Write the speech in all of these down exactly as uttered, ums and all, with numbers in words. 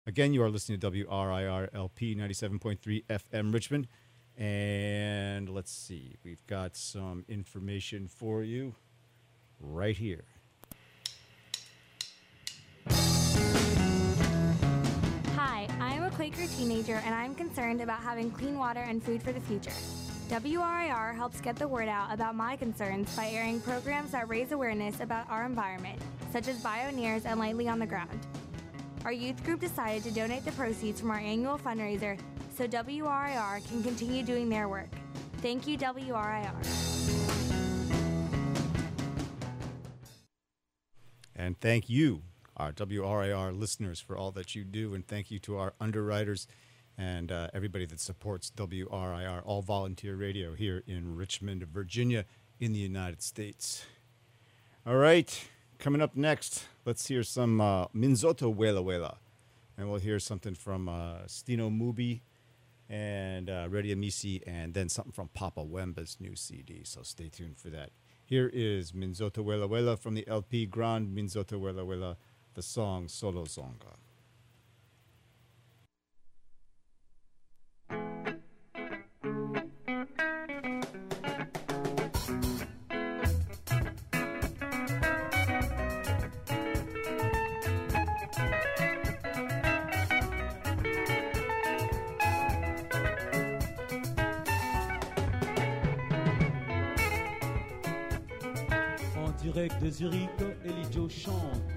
Again, you are listening to W R I R L P ninety-seven point three F M Richmond. And let's see, we've got some information for you right here. Hi, I am a Quaker teenager and I'm concerned about having clean water and food for the future. W R I R helps get the word out about my concerns by airing programs that raise awareness about our environment, such as Bioneers and Lightly on the Ground. Our youth group decided to donate the proceeds from our annual fundraiser so W R I R can continue doing their work. Thank you, W R I R. And thank you, our W R I R listeners, for all that you do. And thank you to our underwriters and uh, everybody that supports W R I R, all volunteer radio here in Richmond, Virginia, in the United States. All right, coming up next, let's hear some uh, Minzoto Wela Wela. And we'll hear something from uh, Stino Mubi and uh, Ready Amisi, and then something from Papa Wemba's new C D. So stay tuned for that. Here is Minzoto Wela Wela from the L P Grand Minzoto Wela Wela, the song Solo Zonga. Direct de Zurich, Elidio chante.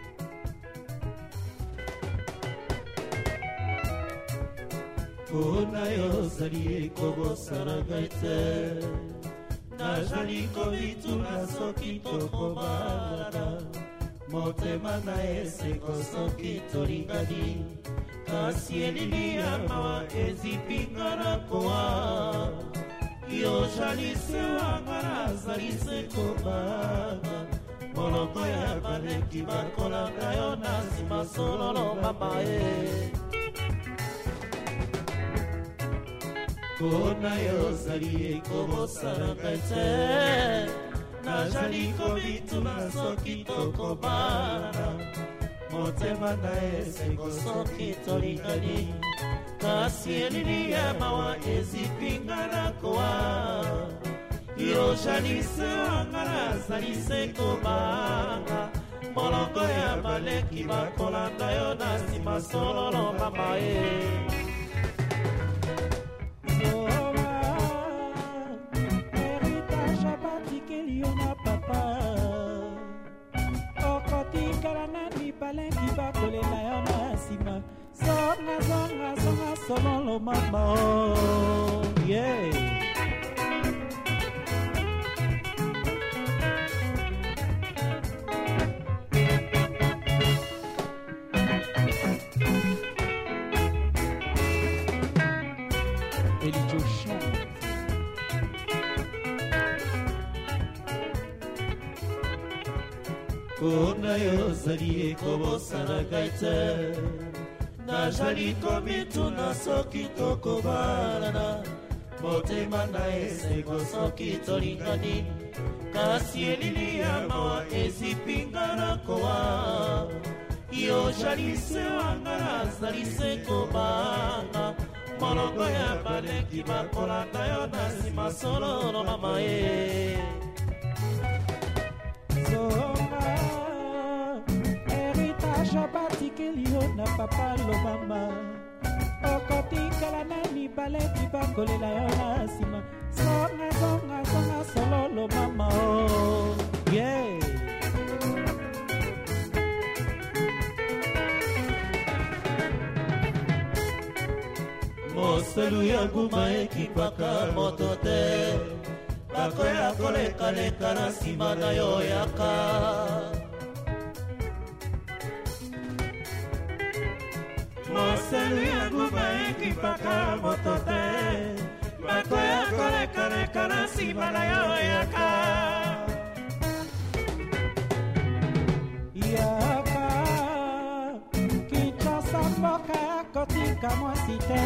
Kona yo zali kobo saragaite, na jali kobitu na soki toko balada, motema na ese kosoki torigani, kasi elili ya mawa ezipingana koa. Yo jalise wangara zalise kobaga Moloko ya baleki bakola kayo nasima sololo mama e Kona yo zali kobo sarakaite Na jali kobitu na soki toko bana Motema na ese kosoki torikani Kasi elili ya mawa ezipingana koa Yo jalise wangara zalise kobanga Molongo ya baleki bakolanda yo nasima sololo mama e Zoba Heritage abatikeli yo na papa Okotikala nani baleki bakolela yo nasima Zonga, zonga, zonga, sololo mama, oh, yeah. Elidio chante. Kona yo zali kobo saragaite Na jali komitu na soki toko balana Motema na ese kosoki torigani Kasi elili ya mawa ezipingana koa Yo jalise wangara zalise kobanga Molongo ya baleki bakolanda yo nasima sololo mama e Zonga Shabatikeli yo na papa lo mama Okotikala nani baleki bakolela yo na sima Zonga, zonga, zonga, sololo mama oh, yeah Moselu ya guma ekipaka motote Bako ya koleka leka na sima na yo yaka Moselu ya guba ekipaka motote Bako ya koleka leka na sima na yo yaka Yaka Kinshasa mboka kotika mwasite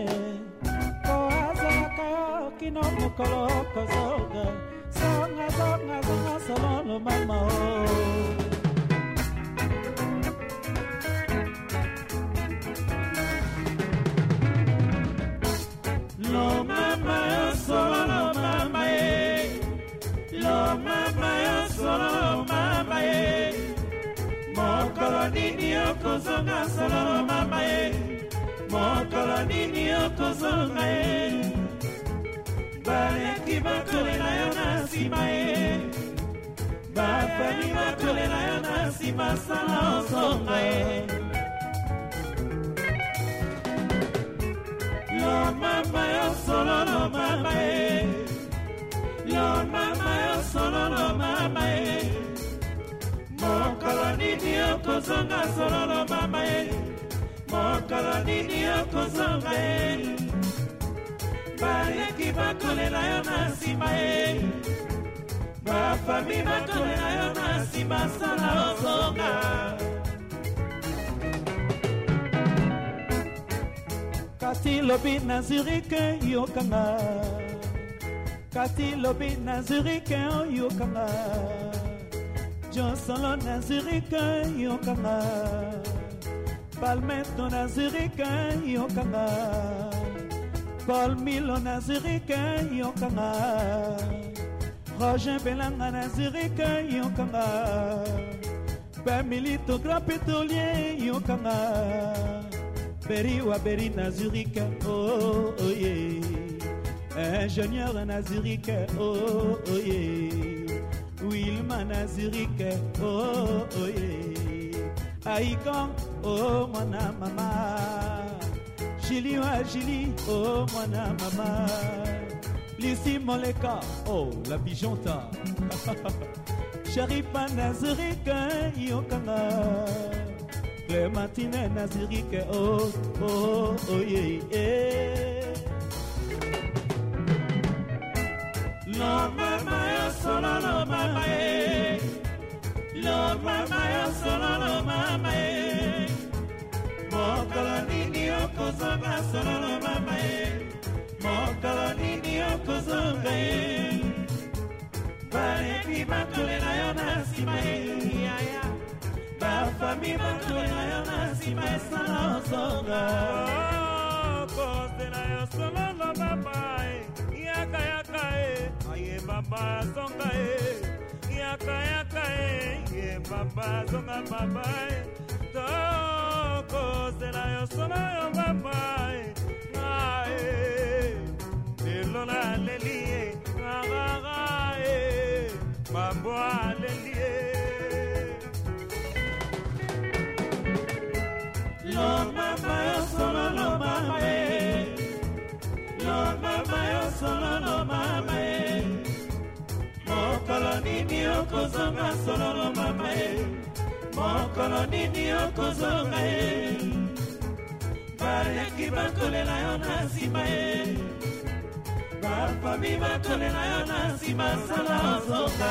Koazaka yo kino mukolo kozoga Zonga, zonga, zonga, sololo mama oh kozonga solo mama e mokolo nini okozonga e baleki bakolela yo na nsima e bafami bakolela yo na nsima sala ozonga e lo mama yo solo lo mama e lo mama yo solo lo mama e mokolo nini okozonga solo lo mama e mokolo nini okozonga e baleki bakolela yo na nsima e bafami bakolela yo na nsima sala ozonga kati lobi na Zurike yokanga kati lobi na Zurike yokanga Josolo na Zurike yokanga Palmetto na Zurike yokanga Paul Milo na Zurike yokanga Roger Belanga na Zurike yokanga Pemilito Grand Pétrolier yokanga Beri wa Beri na Zurike oh oh yeah Ingénieur na Zurike oh oh yeah Wilma na Zurike oh oh yeah Aïkon oh mwana mama Jili wa Jili oh mwana mama Lisi Moleka oh la pigeonta Sharifa na Zurike yokanga Clémentine na Zurike oh oh oh yeah yeah Lo mama yo solo lo mama eh Lo mama yo solo lo mama eh Mokolo nini okozonga solo lo mama eh Mokolo nini okozonga eh Baleki bakolela yo na nsima eh Bafami bakolela yo na nsima esala ozonga Kozela yo solo lo mama eh Yaka yaka eh Aye baba zonga eh Yaka yaka eh Ye baba zonga baba eh Toko zela yo solo yo baba eh Ae Delola leli eh Agaga eh Bamboa leli eh Lo mama yo solo lo mama eh Lo mama yo solo lo mama eh Mokolo nini okozonga solo lo mama eh Mokolo nini okozonga eh Baleki bakolela yo na nsima eh Bafami bakolela yo na nsima sala ozonga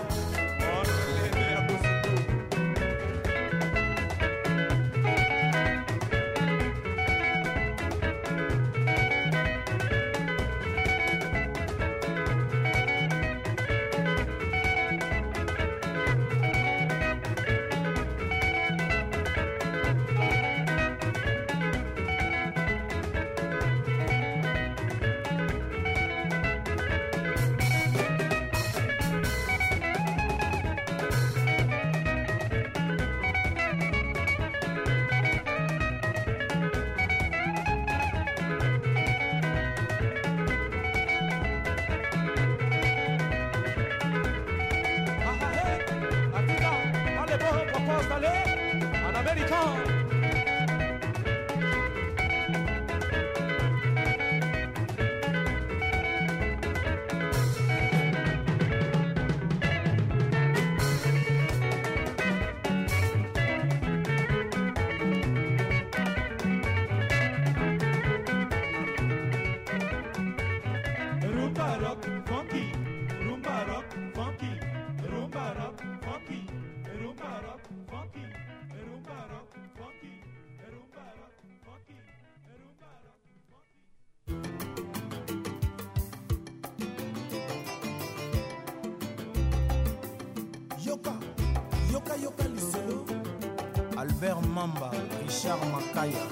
Albert Mamba, Richard Makaya.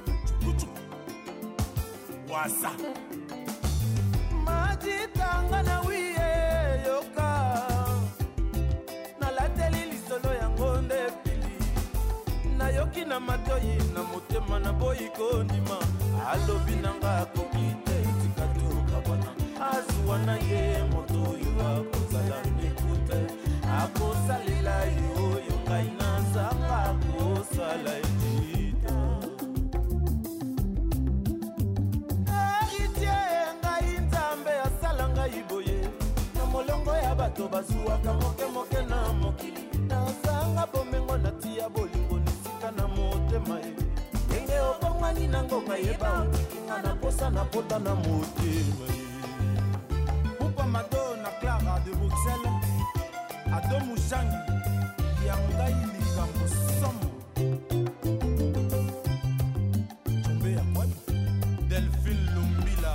Wasa Majitanga matoyi na motema na boyi kondima alobi nanga kokite tikatoka bwana azuwana ye moto yo akozala nekute akosalela yo yo ngai nazanga akosala etita eritie ngai nzambe asala ngai boye na molongo ya bato bazuwaka moke moke na mokili nazanga bomengo natia bolingo nisika na motema ye ndenge obongwani nango kayeba otikinga na posa na pota na motema ye Pupa Mado na Clara de Bruxelles Ado Mujangi Yangai likambo somo Chombe ya kwani Delphine Lumbila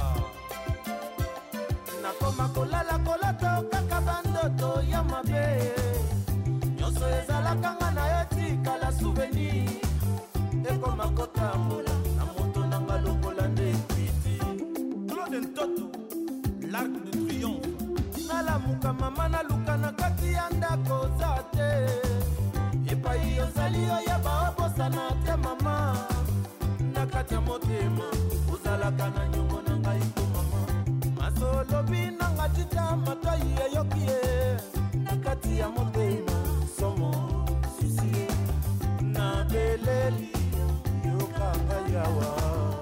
Nakoma kolala kolato kaka bandoto ya mabe Nyonso ezalaka nga na yo tikala souvenir Ekoma kotambola na moto nanga lokola nde piti Claude Ntoto L'Arc de Triomphe Nalamuka mama naluka na kati ya ndako za te Epai ozali oyo baobosana te mama Na kati ya motema ozalaka na nyongo na ngai ko mama Masolobi nanga tita matoyi eyoki ye Na kati ya motema somo susi Na beleli yokanga yawa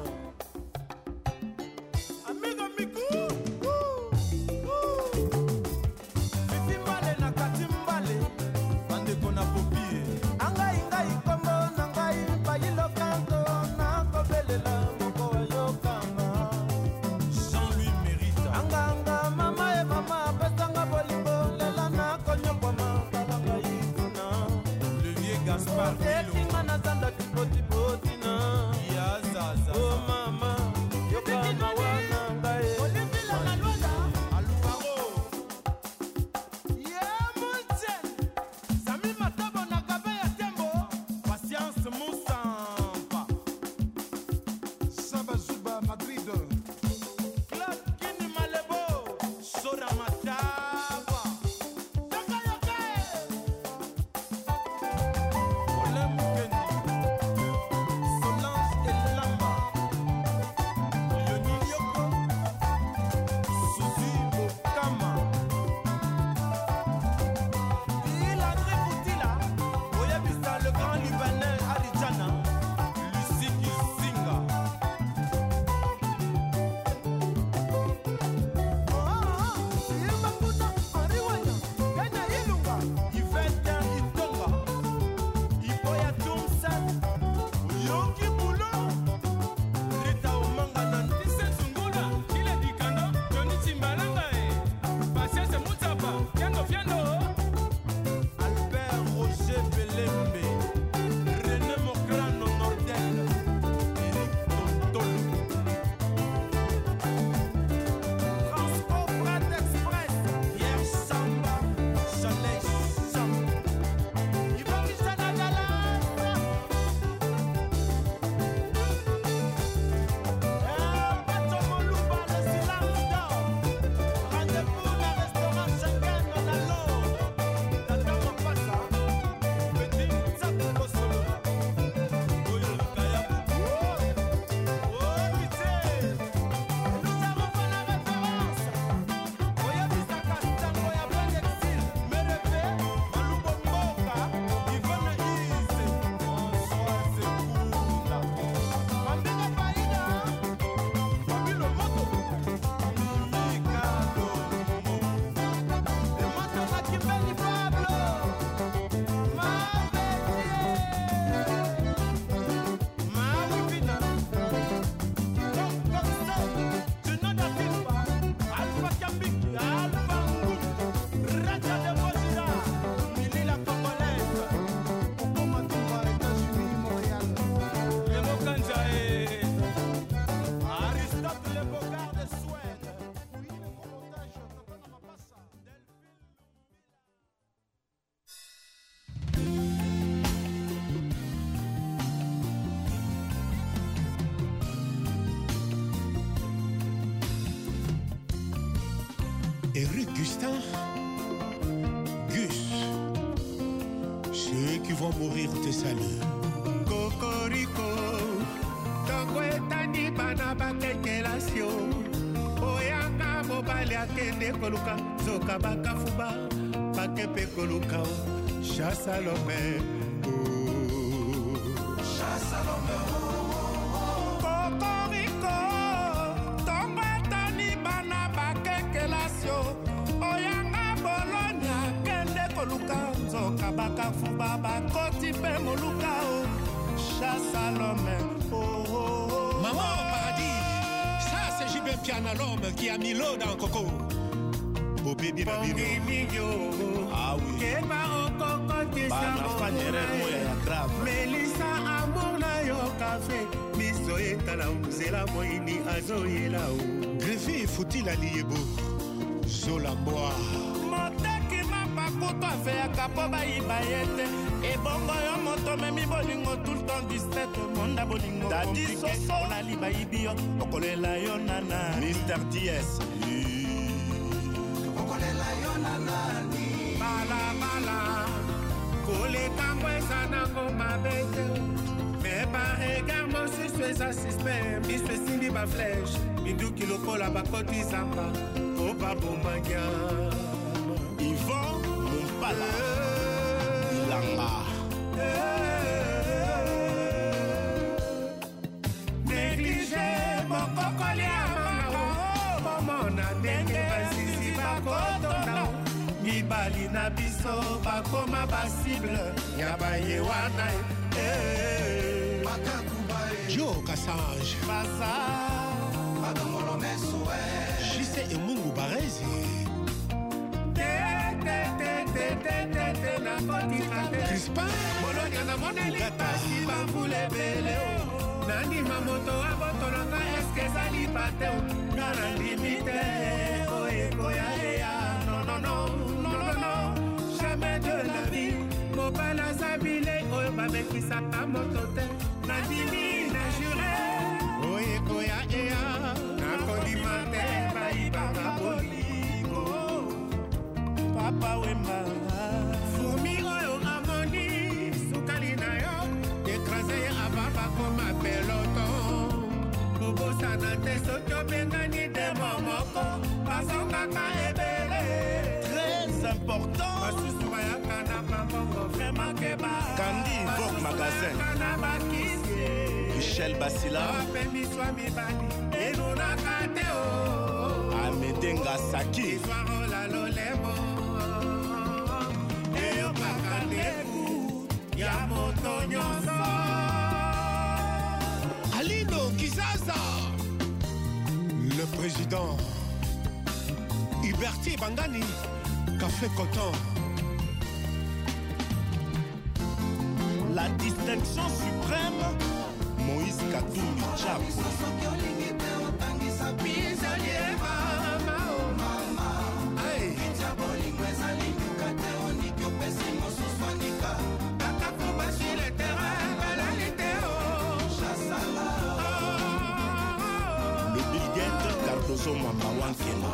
Amigo Miku Eric Gustin, Gus, ceux qui vont mourir te saluent. Coco Cocorico Tongo etani bana bakekelasio Oyanga mobali akende koluka Zoka bakafuba Bakepe koluka Chassalomé Chassalomé Cocorico Tongo etani bana bakekelasio Oyanga Bologna kende koluka Zoka bakafuba bakoti pe moluka Chassalomé oh, oh, oh. Maman au paradis, ça c'est Jibin Piana l'homme qui a mis l'eau dans le coco. Au bébé Bambino. Ah oui. Melissa amour na yo café. Miso etala uzela moini azoyela o. Greffé faut-il allier beau. Zolamboa. Motaki mapa kuto afea kapo bayi bayete. E bongo yo moto memi bolingo tout le temps dix-sept monda bolingo. Dadi soso na liba ibio okolela yo nana. mister D S. Okolela yo nana ni. Bala bala. Kole kangwe sana ngoma bete. Me pare garmo si suis assisté. Mi suis simbi ba flèche. Mindu kilo kola bakoti samba. Opa bomanya. Yvon Mompala. Ilanga. Négligé mon cocoli amaro. Pomona denge basisi bakotona. Mibali na biso bakoma basible. Yabaye wana. Joe Kassange. Basa. Badomolo mesoe. Jise et Mungu Barezi. Crispin Bologna na moneli pasi bambule bele nani mamoto abotolanga eske zali pate ngana limite oye koya eya non non non non non non jamais de la vie mobala zabile oyo babekisaka moto te nandimi na jure oye koya eya nakondima te bayibaka bolingo Papa Wemba Fourmi oyo amoni Sukali na yo Ekrase ya ababa koma peloton Kubosa na te sotyo bengani de momoko Pasongaka ebele Très important Basusu bayaka na pambongo Vraiment keba Candy Vogue Magazine Michel Basila Apemi swami bali Enunaka te o Amedenga Saki Iswarola lolemo Alino Kizaza. Le président Huberti Bangani Café Coton. La distinction suprême Moïse Katumbi Chapo. Le Bill Gates Cardozo Mamba Wankeno.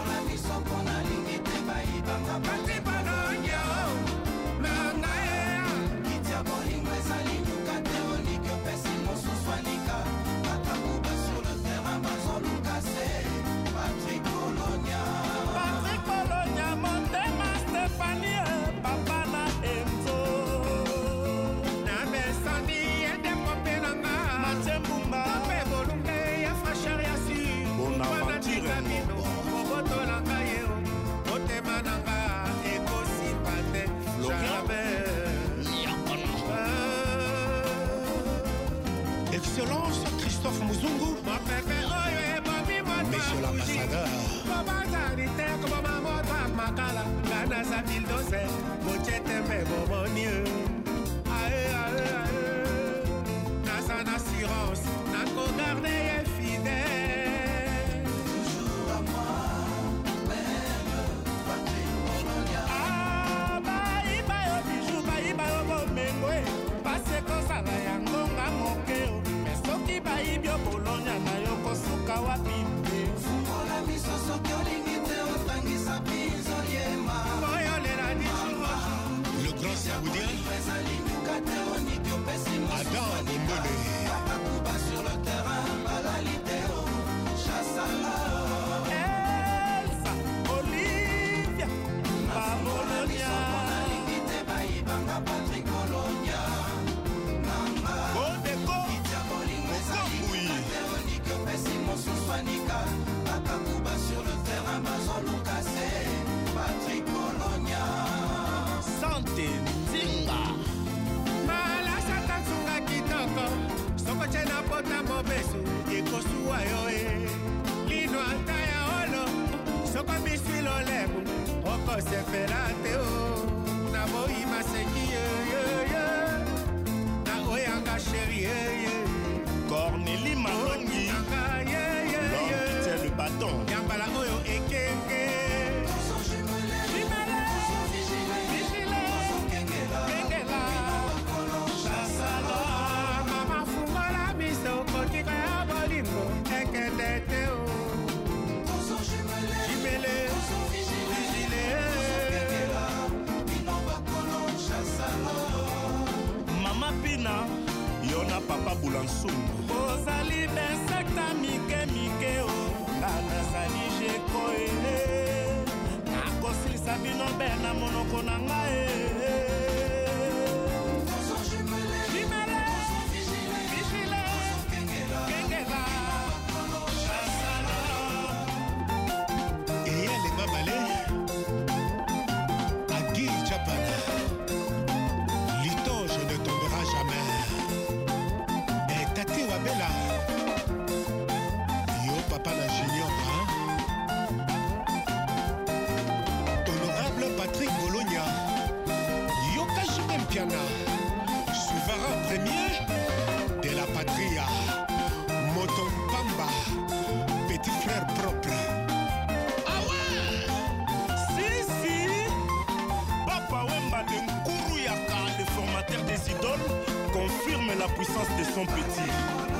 Patrick Colonia, Patrick Colonia, Montema Stéphanie, Papa na Enzo. Na besani ende kopenanga, Machembumba, Tope Bolunge ya Fracheur ya si. Bonaventure Roboto langa yeo, Motema nanga, Eko Sipate, Jamais. Excellence Christophe Muzungu. Monsieur l'ambassadeur. Toujours à moi, même Patrick Colonia. Ah, bye bye, bijou, bye bye, bomengo. Parce que ça va yangonga mokeo. Mais ce qui bye bio Bologna na yoko suka wapi. Le grand saoudien Adam Bombole. nakosepela te o naboyi maseki na oyanga sheri Cornélie Malongi l'homme qui tient le bâton yambala oyo ekenge mama fungola miso kotika ya bolingo ekende te o Mama Pina Yona Papa Boulansungu Ozali besekta mike mike o Nanazali jekoele Nakosilisa bino be na monoko na ngai souverain premier de la patria, Motompamba, petit frère propre. Ah ouais! Si, si! Papa Wemba de Nkouruyaka, le formateur des idoles, confirme la puissance de son petit.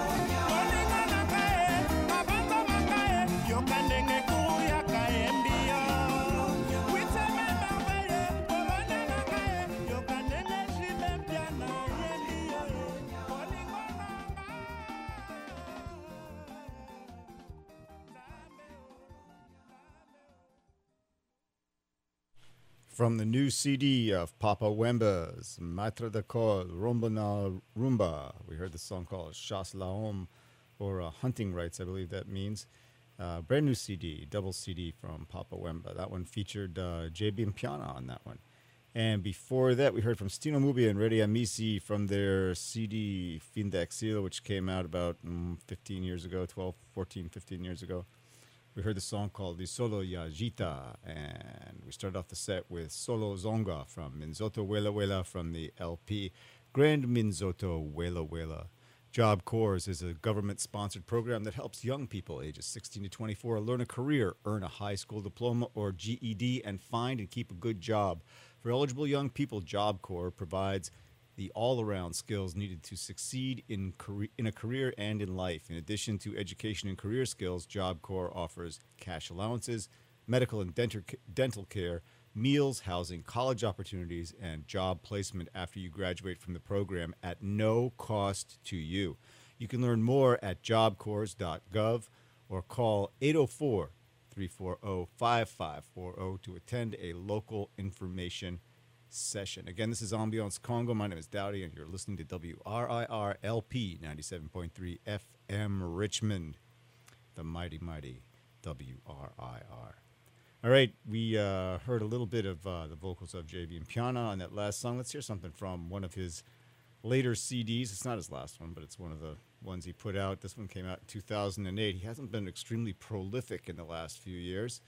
From the new C D of Papa Wemba's Maitre de Col, Rumba na Rumba, we heard the song called Chasse la Homme, or uh, Hunting Rights, I believe that means. Uh, brand new C D, double C D from Papa Wemba. That one featured uh, J B Mpiana on that one. And before that, we heard from Stino Mubia and Redi Amisi from their C D Fin d'Exil, which came out about mm, fifteen years ago, twelve, fourteen, fifteen years ago. We heard the song called Di Solo Yajita, and we started off the set with Solo Zonga from Minzoto Wela Wela from the L P Grand Minzoto Wela Wela. Job Corps is a government-sponsored program that helps young people ages sixteen to twenty-four learn a career, earn a high school diploma or G E D, and find and keep a good job. For eligible young people, Job Corps provides the all-around skills needed to succeed in career, in a career and in life. In addition to education and career skills, Job Corps offers cash allowances, medical and dental dental care, meals, housing, college opportunities, and job placement after you graduate from the program at no cost to you. You can learn more at job corps dot gov or call eight oh four, three four zero, five five four zero to attend a local information session. Again, this is Ambiance Congo. My name is Dowdy, and you're listening to W R I R L P ninety-seven point three F M Richmond, the mighty, mighty W R I R. All right, we uh, heard a little bit of uh, the vocals of J B Mpiana on that last song. Let's hear something from one of his later C Ds. It's not his last one, but it's one of the ones he put out. This one came out in two thousand eight. He hasn't been extremely prolific in the last few years.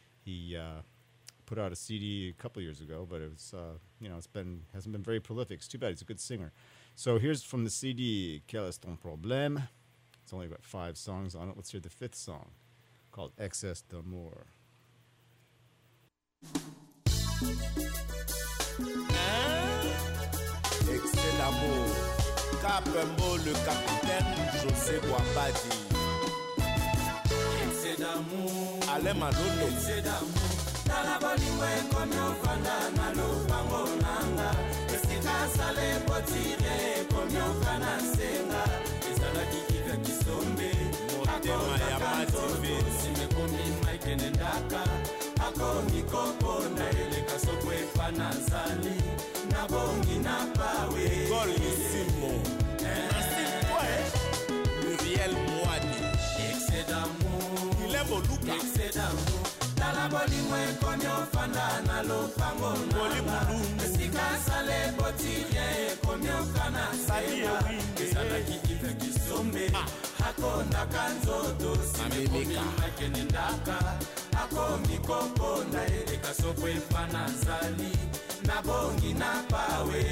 He uh, put out a C D a couple years ago, but it was, uh, you know, it's been hasn't been very prolific. It's too bad. He's a good singer. So here's from the C D, Quel est ton problème? It's only got five songs on it. Let's hear the fifth song, called Excès d'amour. Excès d'amour. Capembo, le capitaine José Boabadi. Excès d'amour. Alain Malone. Excès d'amour. Tala bolingo ekomi ofanda na lopango nanga. Esika sale potire ekomi ofana senga. Ezalaki kivya kisombe. Motema ya mative. Simekomi maike nendaka. Ako mikoko na eleka soko efana zali. Na bongi na pawe. Golissimo. Ainsi quoi, Muriel Moadi. Excès d'amour. Il aime au Luca. Excès d'amour. Tala bolingo ekomi ofanda na lopango nanga. Esika sale potire ekomi ofana senga. Ezalaki kivya kisombe. Ako ndaka nzoto. Simekomi maike nendaka. Ako bongi koko na ye ekasopo efana zali na bongi na pawe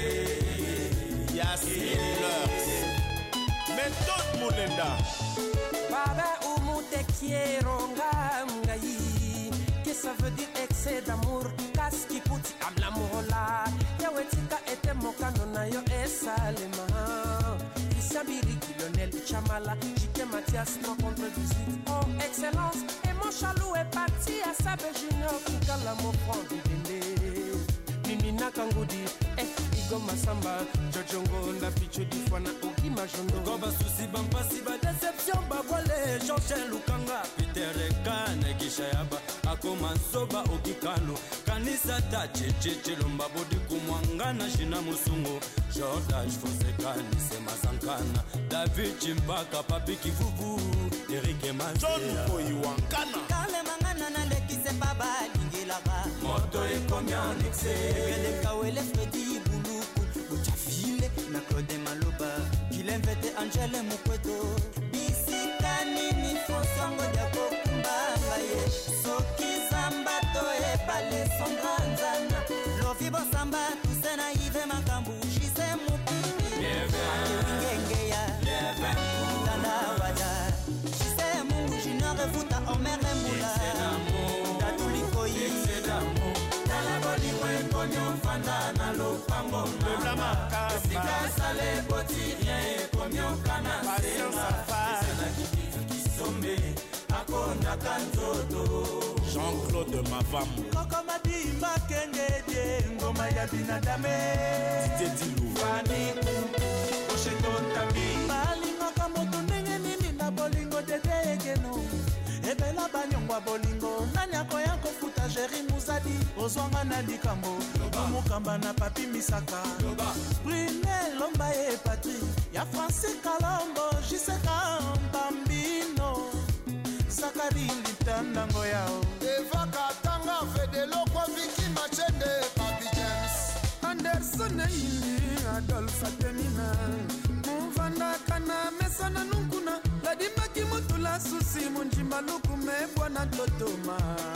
Yasileurs Méthode Moulenda Baba umute quiero ngai que ça veut dire excès d'amour kaski puti amla mola yawetika ete mokano na yo esalema Isabiri Lionel Chamala J K Mathias trois contre dix-huit oh excellence et mon chalou est parti à Sabe Junior Kikala mo prend du délai Mimi Nakangudi eh Igo Masamba Jojongo la picho di fwana Ogi Majondo Goba susi bampasi ba deception ba wale Jean-Jean Lukanga Peter Kane Kishayaba Akoma Soba Ogi Kano Kanisa Tache Cheche Lomba Bodi Kumwangana Shina Musungo Jordan Fosekani Sema Sankana David Chimpaka Papi Kivuvu Eric Emanzea John Koyi Wankana Kale mangana na lekise baba Lingilaba Moto ekomi en excès Gede Kawele Freddy Buluku Uchafile na Claude Maloba Kilemvete Angele Mukweto Bisika nini Fosongo Diako Kumbanga ye Soki Zambato e Bale Sondra Nzana Lofibo Samba Tusena Ive Makambu Shise Mupipi Ngenge ya Tana Wada Shise Mungu Junior Futa Omere Mula Tatuliko yi Konyo fanda na lopango na Sika sale boti rien Konyo kana sema Sena kibitu kisombe Akonda kanzoto Jean-Claude Mavamu Koko madimba kenge die Ngoma ya binadame Tedilu Fani kumpu Osheto tami Malingo kamoto nenge nini na bolingo dede egeno Ebela banyongwa bolingo Nani ako yanko futa Jerry Muzadi Ozwanga na likambo Mukamba na papi misaka Brunel Lomba e Patri Ya Francis Kalombo Jiseka Mbambino Sakari Litandango yao Eva Katanga Fedelo kwa Viki Machende Papi James Anderson Ili Adolphe Atenina Muvanda Kana Mesana Nunkuna Ladima Kimutula Susi Munjimba Lukume Bwana Totoma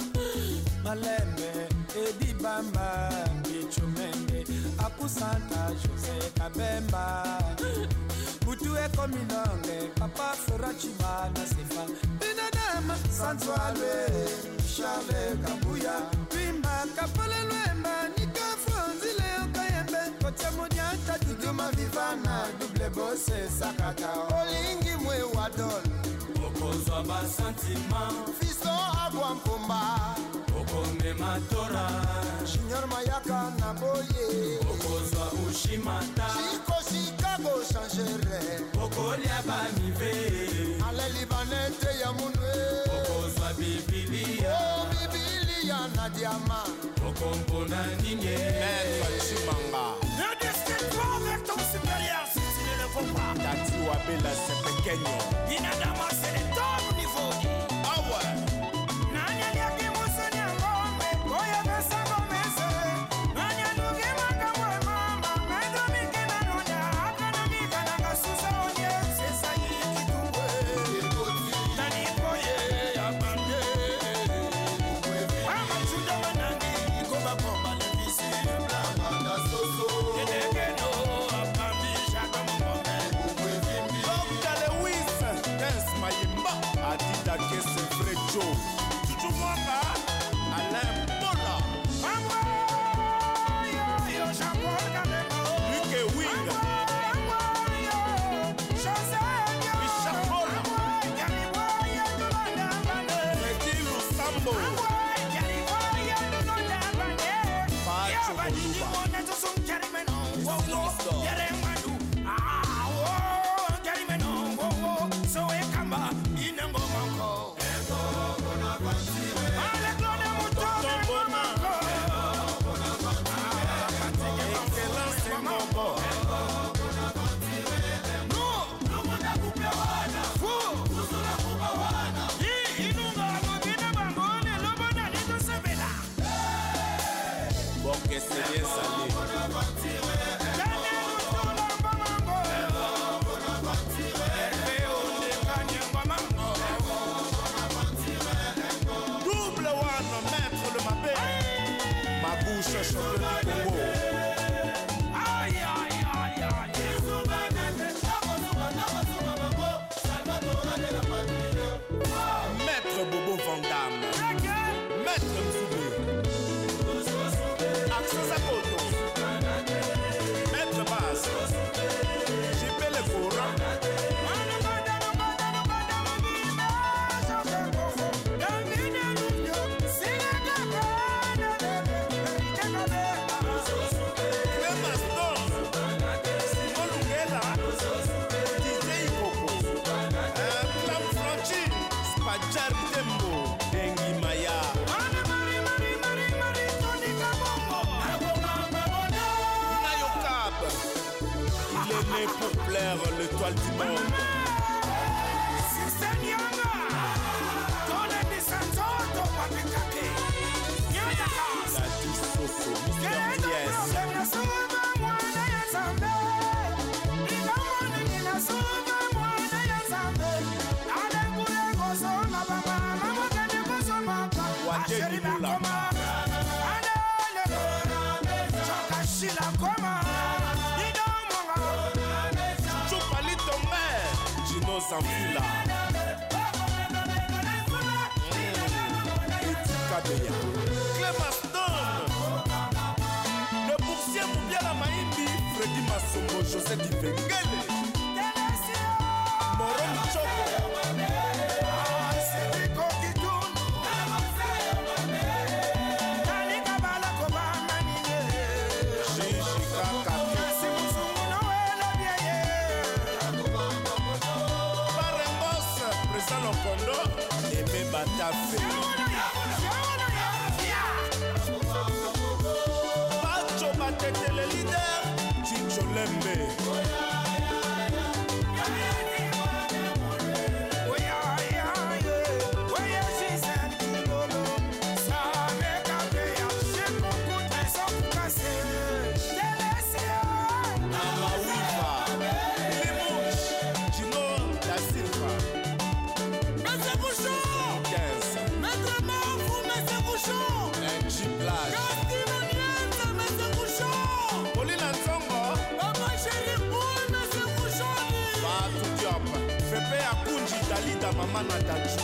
Malembe Edi Bamba Bichumende Akusanta Jose Kabemba Butu Eko Minonge Papa Forachiba na Sefa Binadama Santualwe Charles Kabuya Bimba Kapole Lwemba Nika Franzile Okayembe Kote Modianta Duduma Vivana Double Bosse Sakata Olingi mwe wadol Okozwa ba sentiment Fisto Agwa Mpumba Okome Matora Junior Mayaka na Boye Okozwa Ushimata Chico Chicago Changere Okolia Bamive Ale Libanete ya Munwe Okozwa Bibilia Oh Bibilia na Diama Okompona Ninge Maître Chimanga Ne discute pas avec ton supérieur si tu ne le veux pas. Tati Wabela c'est pequeño Inadama c'est le top niveau. Ah ouais Nani aliaki musoni ngombe, koya pesa ngomese. Nani alugi makamwe mama, mendo mikina nonya, akana mikana kasusa onye, sesa yiki tumbwe. Nani koye ya bande. Ama chuda manangi, koba komba levisi. Manda Soso Edekeno, apambi, shaka mongome. Docteur Lewis Dance Mayimba Adida Kese Frejo Chuchu Mwanga Alain Bola Luke Wing Richard Bola Freddy Lusambo Pacho Koluba Excellence Ngombo Boke Seye Salé Double One L'étoile du monde. sans fila. Clémaston, le boursier Moubiala Maïmbi, Freddy Massomo, José Divengele, Moron Choko. Pacho Batete le leader, Chicho Lembe. Mama Natachi.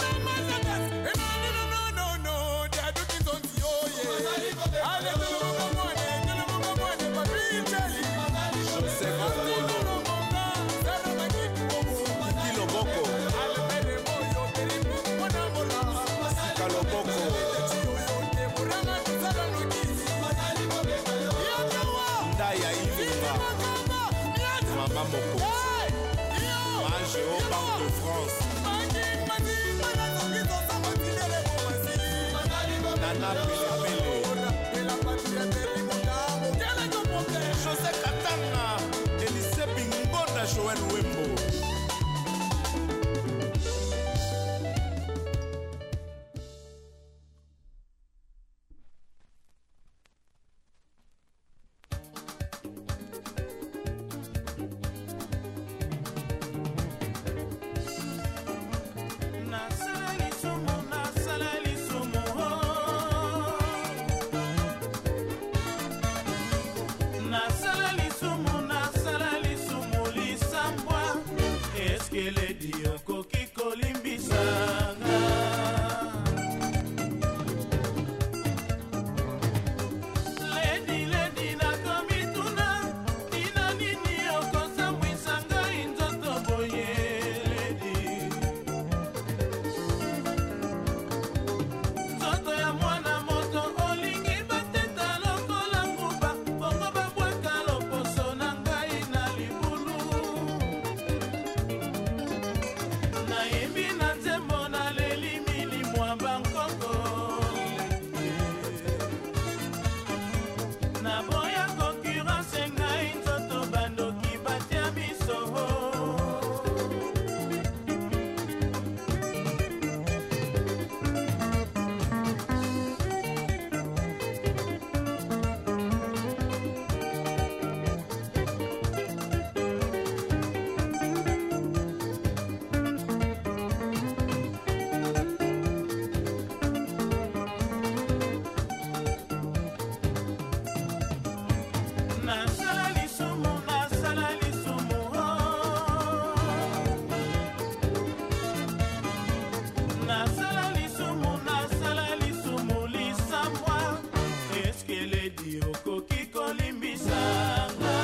José Katana, Elise Bingonda, Joël Wembo. ledi okoki kolimbisanga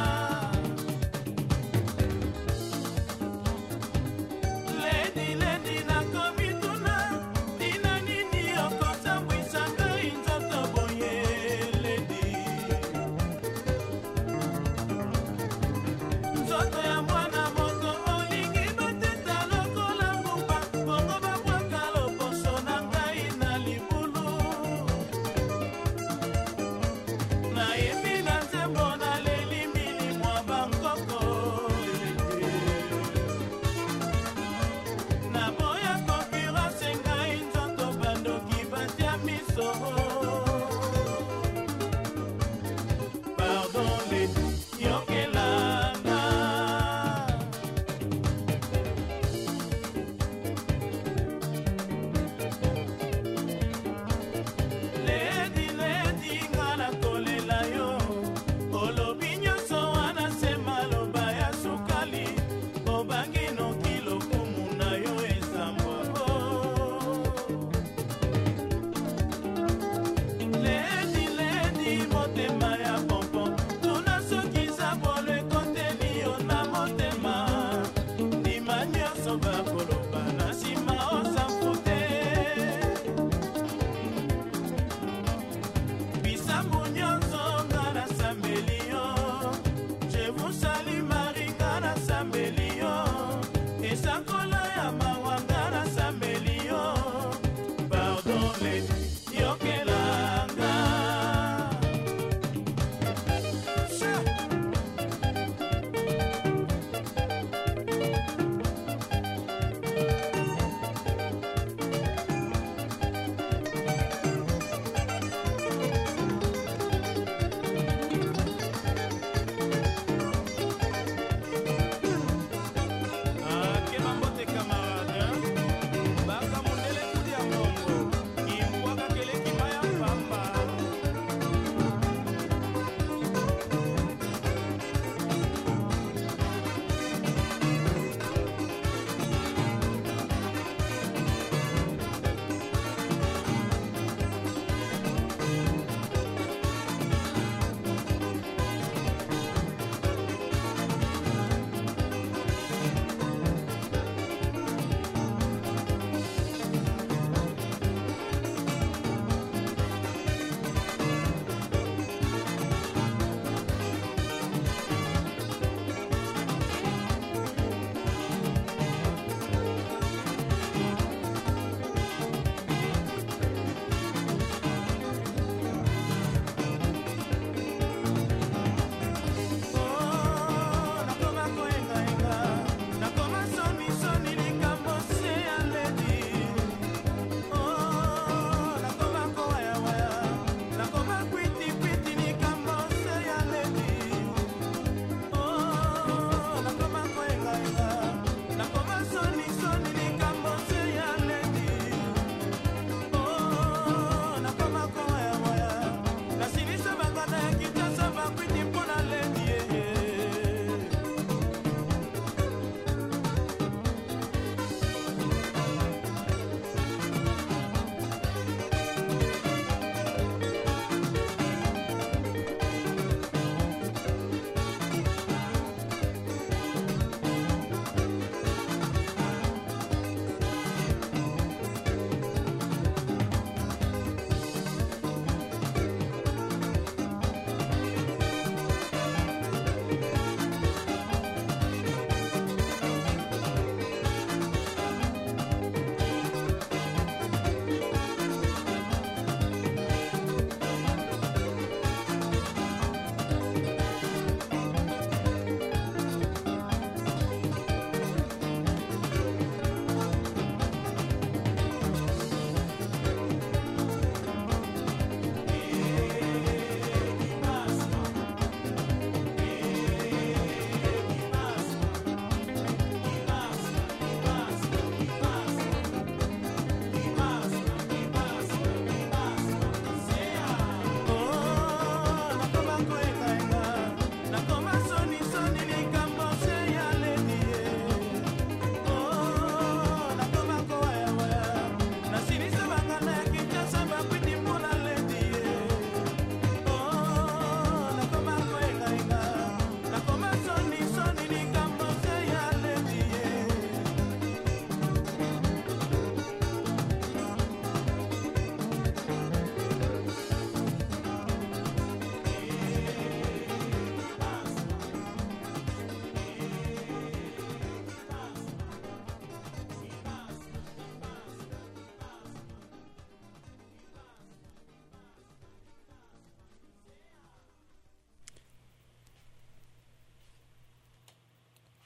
ledi ledi nakomituna tina nini okotambwisa ngai nzoto boye ledi nzoto ya mwana moko olingi bateta lokola mbuba bongo babwaka loposo na ngai na libulu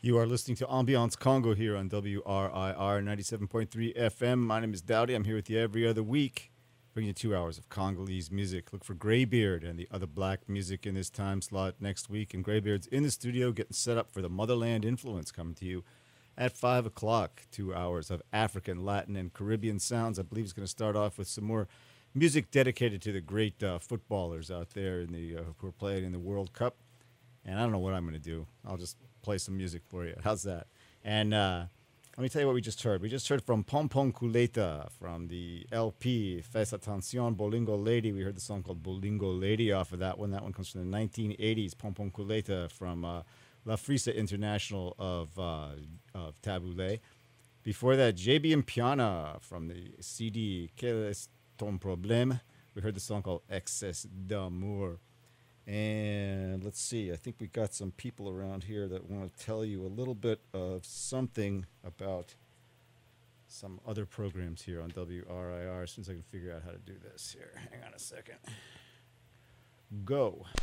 You are listening to Ambiance Congo here on W R I R ninety-seven point three F M. My name is Dowdy. I'm here with you every other week, bringing you two hours of Congolese music. Look for Greybeard and the other black music in this time slot next week. And Greybeard's in the studio getting set up for the Motherland Influence coming to you at five o'clock. Two hours of African, Latin, and Caribbean sounds. I believe he's going to start off with some more music dedicated to the great uh, footballers out there in the uh, who are playing in the World Cup. And I don't know what I'm going to do. I'll just play some music for you. How's that? And uh, let me tell you what we just heard. We just heard from Pompon Kuleta from the L P Fais Attention, Bolingo Lady. We heard the song called Bolingo Lady off of that one. That one comes from the nineteen eighties. Pompon Kuleta from uh, La Frisa International of, uh, of Taboulé. Before that, J B Mpiana from the C D Quel est ton problème? We heard the song called Excès d'amour. And let's see, I think we got some people around here that want to tell you a little bit of something about some other programs here on W R I R. As soon as I can figure out how to do this here. Hang on a second. Go.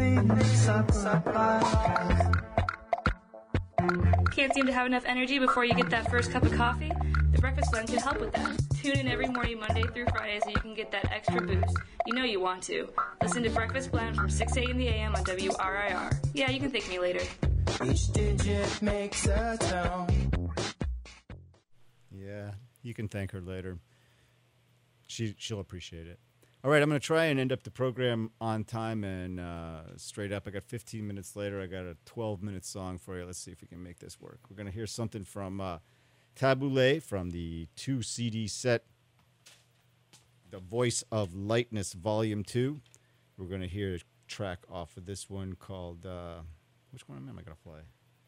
Can't seem to have enough energy before you get that first cup of coffee? The Breakfast Blend can help with that. Tune in every morning, Monday through Friday, so you can get that extra boost. You know you want to. Listen to Breakfast Blend from six a.m. the a.m. on W R I R. Yeah, you can thank me later. Each digit makes a tone. Yeah, you can thank her later. She, she'll appreciate it. All right, I'm going to try and end up the program on time and uh, straight up. I got fifteen minutes later. I got a twelve-minute song for you. Let's see if we can make this work. We're going to hear something from uh, Taboulé from the two C D set, The Voice of Lightness, Volume two. We're going to hear a track off of this one called, uh, which one am I going to play?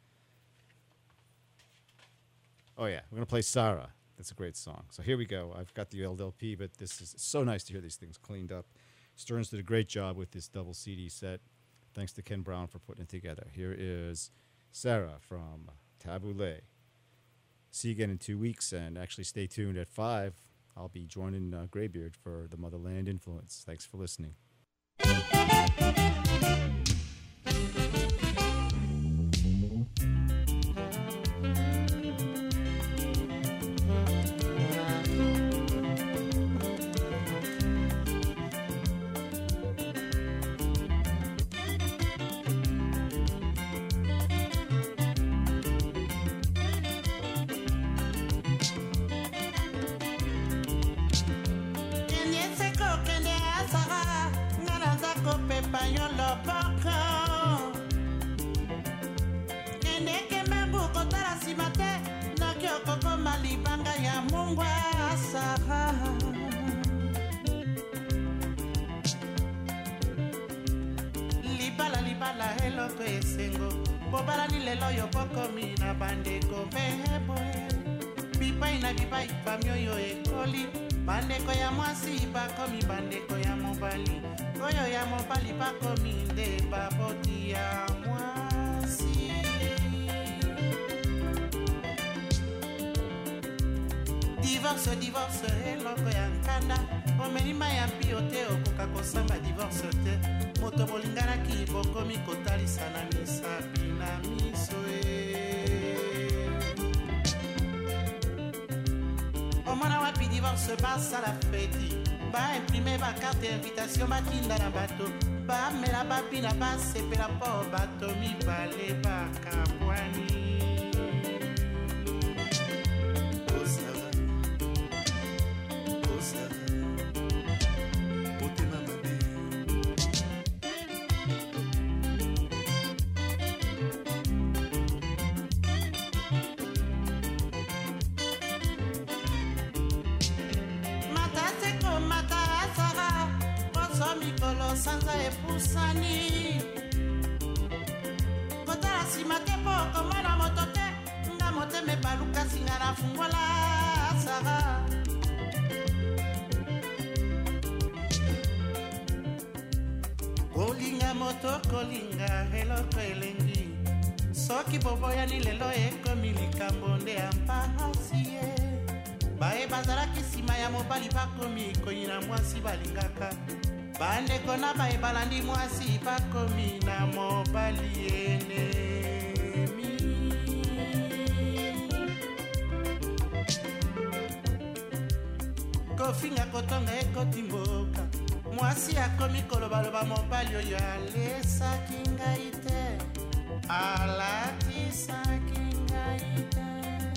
Oh, yeah, we're going to play Sarah. That's a great song. So here we go. I've got the L L P, but this is so nice to hear these things cleaned up. Stearns did a great job with this double C D set. Thanks to Ken Brown for putting it together. Here is Sarah from Taboulé. See you again in two weeks, and actually stay tuned at five. I'll be joining uh, Greybeard for the Motherland Influence. Thanks for listening. Divorce, divorce, eloko ya nkanda omenima ya mpio te okoka kosamba divorce te moto bolinganaki bokomi kotalisa na misapi na miso e omona wapi divorce basala feti baimprime bakarte invitation batinda na bato bamela bapina basepela mpo bato mibale bakabwani. Sanza epusani kotala sima te po komona moto te nga moteme baluka singa na fungola sara kolinga moto kolinga eloko elengi soki boboyani lelo ekomi likambo nde ya mpasi ye baye bazalaki nsima ya mobali bakomi koyi na mwasi balingaka bandeko na baye balandi mwasi bakomi na mobali enemi kofinga kotonga ekoti mboka mwasi akomi kolobaloba mobali oyo alesaki ngai te alatisaki ngai te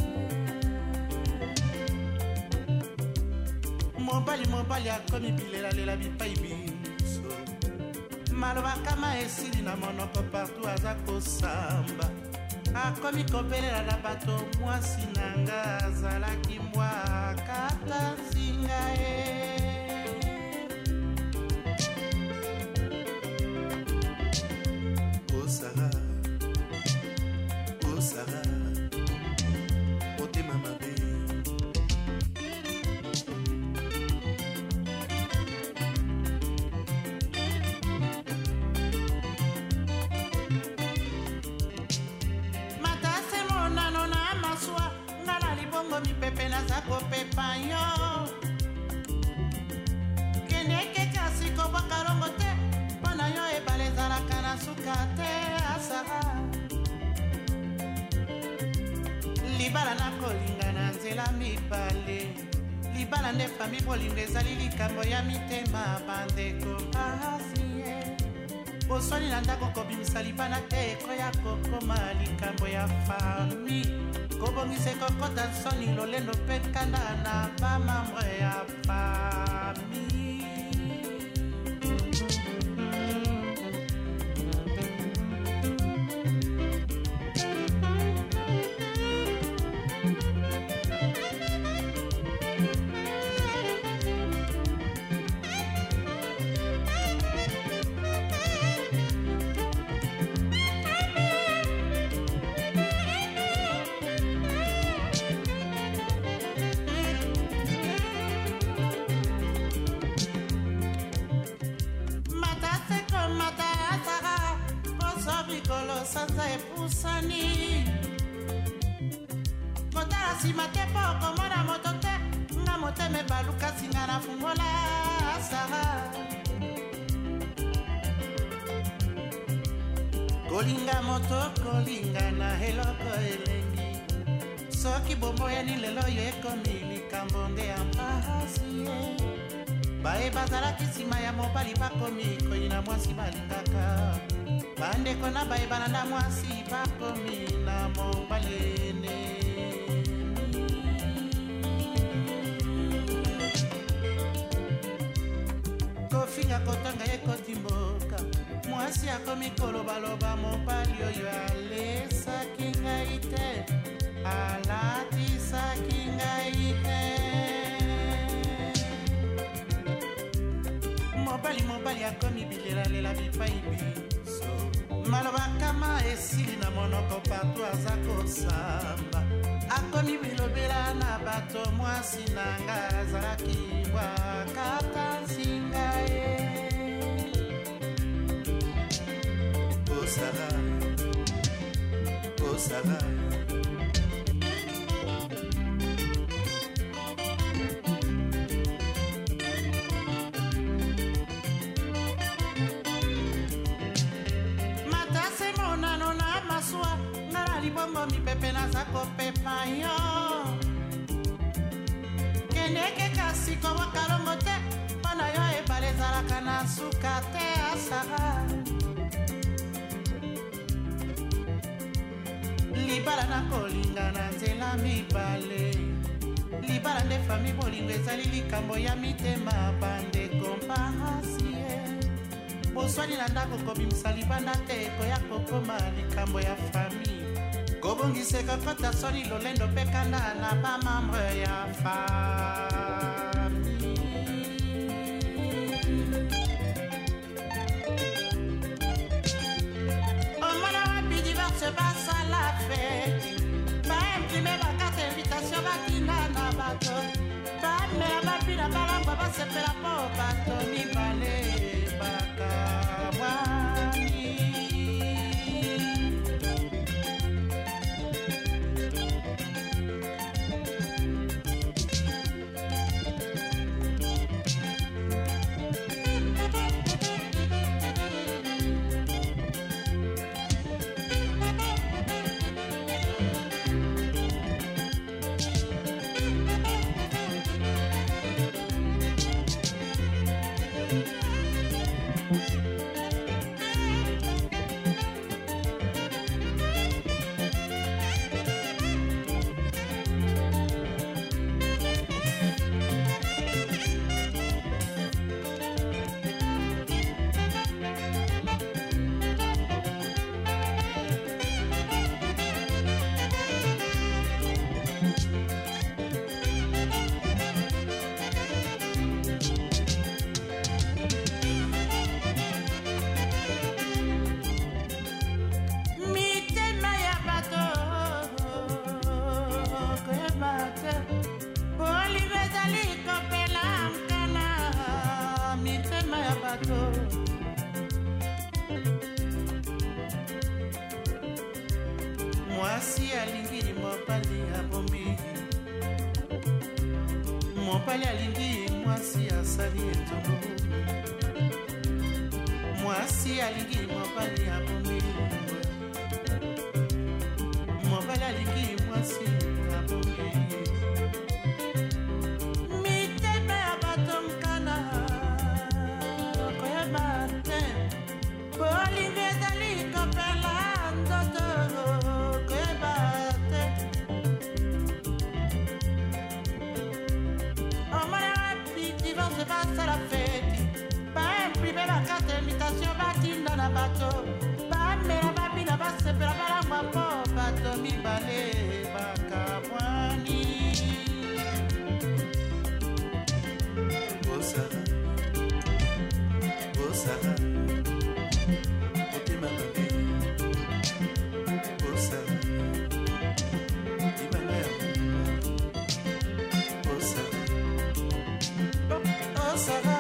mobali mobali akomi bilelalela bipai biso maloba kama esili na monoko partout aza kosamba akomi kobelela na bato mwasi nanga azalaki mbwa kata nzinga ye osara osara otema mabe mipepe naza kopepa yo kendeke kasi kobwaka longo te mpo na yo ebale ezalaka na suka te asara libala na kolinga na nzela mibale libala nde fami bolingo ezali likambo ya mitema bandeko asie boswani na ndako kobimisa libana te ekoya kokoma likambo ya fami kobongise kokota soni lolendo mpe kanda na bamambre ya fami sanza epusani kotala nsima te mpo komona moto te nga motema ebaluka singa na fungola sara kolinga moto kolinga na eloko elengi soki bomboyani lelo yo ekomi likambo nde ya mpasi ye baye bazalaki nsima ya mobali bakomi koyi na mwasi balingaka bandeko na baye balanda mwasi bakomi na mobali ene kofinga kotanga ekoti mboka mwasi akomi kolobaloba mobali oyo alesaki ngai te alatisaki ngai te mobali mobali akomi bilelalela bipai biso maloba kama esili na monoko partout aza kosamba akomi bilobela na bato mwasi nanga azalaki bwakata nzinga ye osara osara libongo mipepe naza kopepa yo kendeke kasi kobwaka longo te mpo na yo ebale ezalaka na suka te asara libala na kolinga na nzela mibale libala nde fami bolingo ezali likambo ya mitema bandeko mpahasie boswani na ndako kobimisa libanda te ekoya kokoma likambo ya fami kobongiseka kota soni lolendo mpe kanda na bamambre ya fami omona wapi diverse basala feti baimprime bakarte invitation batinda na bato bamela bapina balangwa basepela mpo bato mibale bakabwani mwasi alingi mobali abomi mobali alingi mwasi asali etulu mwasi alingi mobali abomi mobali alingi mwasi abomi miteme ya bato mkana koyeba te bolingo ezali kopela nzoto koyeba te omona wapi divorce basala feti baimprime bakarte invitation batinda na bato bamela babina basepela balangwa mpo bato mibale bakabwani bosaka bosaka otema mabe bosaka ibanga ya bosaka bosaka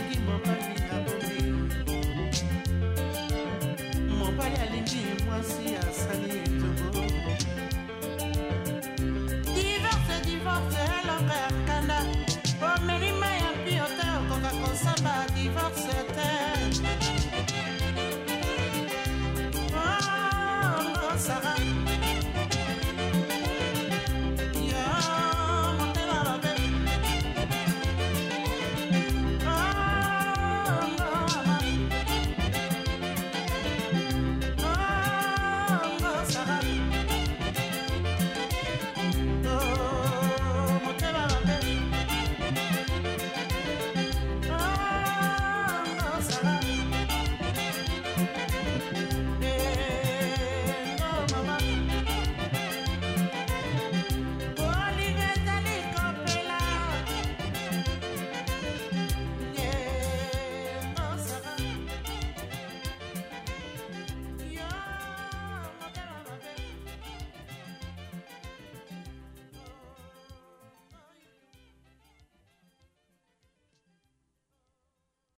mobali alingi mwasi